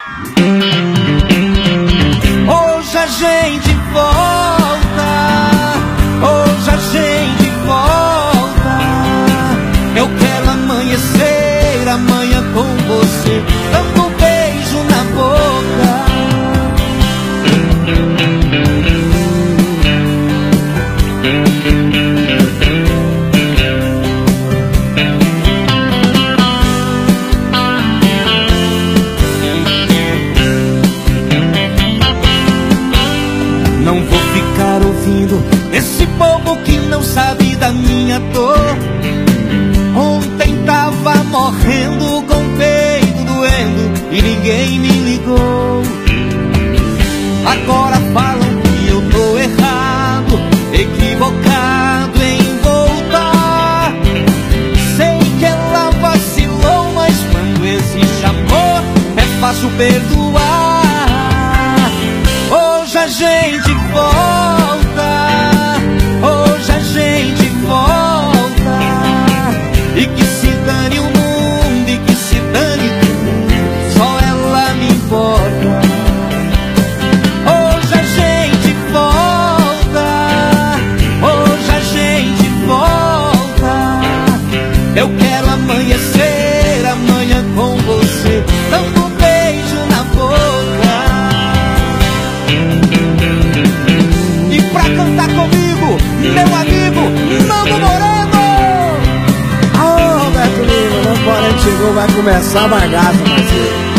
Hoje a gente volta, hoje a gente volta. Eu quero amanhecer amanhã com você, dando um beijo na boca. Não vou ficar ouvindo esse povo que não sabe da minha dor. Ontem tava morrendo com o peito doendo e ninguém me ligou. Agora falam que eu tô errado, equivocado em voltar. Sei que ela vacilou, mas quando existe amor é fácil perdoar. Hoje a gente volta, hoje a gente volta. E que se dane o mundo, e que se dane tudo, só ela me importa. Hoje a gente volta, hoje a gente volta. Eu quero amanhecer amanhã com você, dando um beijo na boca. E pra cantar comigo, meu amigo Nando Moreno. Ô, Roberto Lima, Nando Moreno chegou, vai começar a bagaça, parceiro.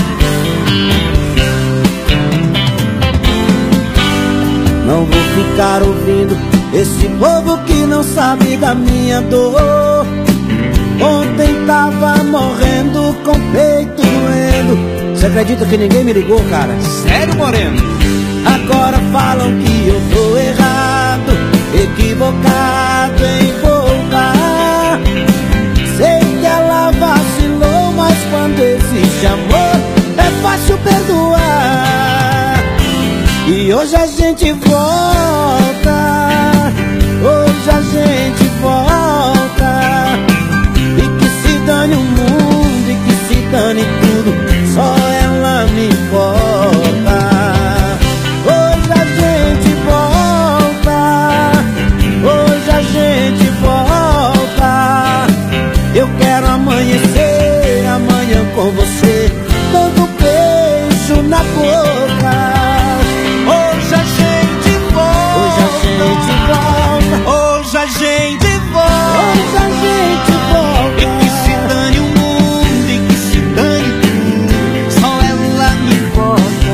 Não vou ficar ouvindo esse povo que não sabe da minha dor. Ontem tava morrendo com o peito doendo. Você acredita que ninguém me ligou, cara? Sério, Moreno? Agora falam que eu tô errado, equivocado em voltar. Sei que ela vacilou, mas quando existe amor é fácil perdoar. E hoje a gente volta, hoje a gente volta. E que se dane o mundo, e que se dane tudo, só ela me importa. Hoje a gente volta, hoje a gente volta. Eu quero amanhecer amanhã com você, dando um beijo na boca. Hoje a gente volta, hoje a gente volta, hoje a gente volta. hoje a gente volta. E que se dane o mundo, e que se dane tudo, só ela me importa.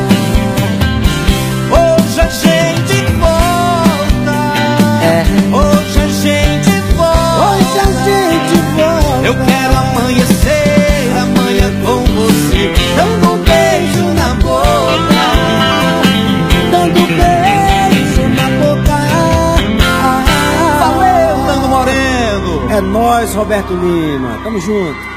Hoje a gente volta, hoje a gente volta. Hoje a gente volta. Eu quero amanhecer amanhã com você, dando um beijo na boca. Dando um beijo na boca. Valeu, Nando Moreno. É nóis, Roberto Lima. Tamo junto.